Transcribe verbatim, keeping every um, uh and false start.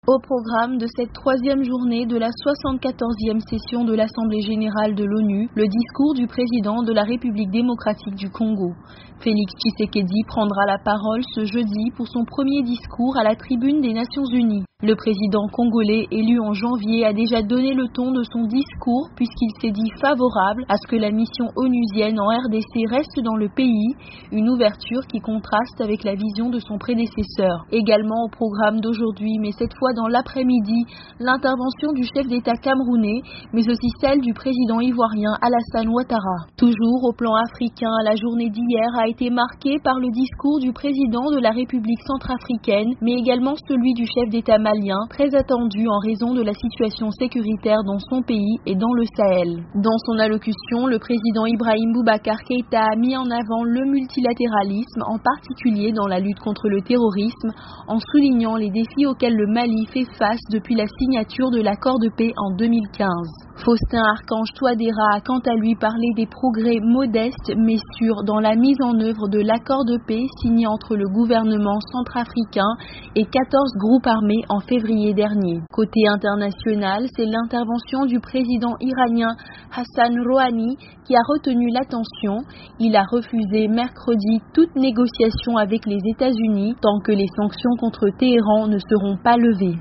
Au programme de cette troisième journée de la soixante-quatorzième session de l'Assemblée générale de l'ONU, le discours du président de la République démocratique du Congo. Félix Tshisekedi prendra la parole ce jeudi pour son premier discours à la tribune des Nations Unies. Le président congolais élu en janvier a déjà donné le ton de son discours puisqu'il s'est dit favorable à ce que la mission onusienne en R D C reste dans le pays, une ouverture qui contraste avec la vision de son prédécesseur. Également au programme d'aujourd'hui, mais cette fois dans l'après-midi, l'intervention du chef d'État camerounais, mais aussi celle du président ivoirien Alassane Ouattara. Toujours au plan africain, la journée d'hier a été marquée par le discours du président de la République centrafricaine, mais également celui du chef d'État malien, très attendu en raison de la situation sécuritaire dans son pays et dans le Sahel. Dans son allocution, le président Ibrahim Boubacar Keïta a mis en avant le multilatéralisme, en particulier dans la lutte contre le terrorisme, en soulignant les défis auxquels le Mali fait face depuis la signature de l'accord de paix en deux mille quinze. Faustin Archange Touadéra a quant à lui parlé des progrès modestes mais sûrs dans la mise en œuvre de l'accord de paix signé entre le gouvernement centrafricain et quatorze groupes armés en février dernier. Côté international, c'est l'intervention du président iranien Hassan Rouhani qui a retenu l'attention. Il a refusé mercredi toute négociation avec les États-Unis tant que les sanctions contre Téhéran ne seront pas levées.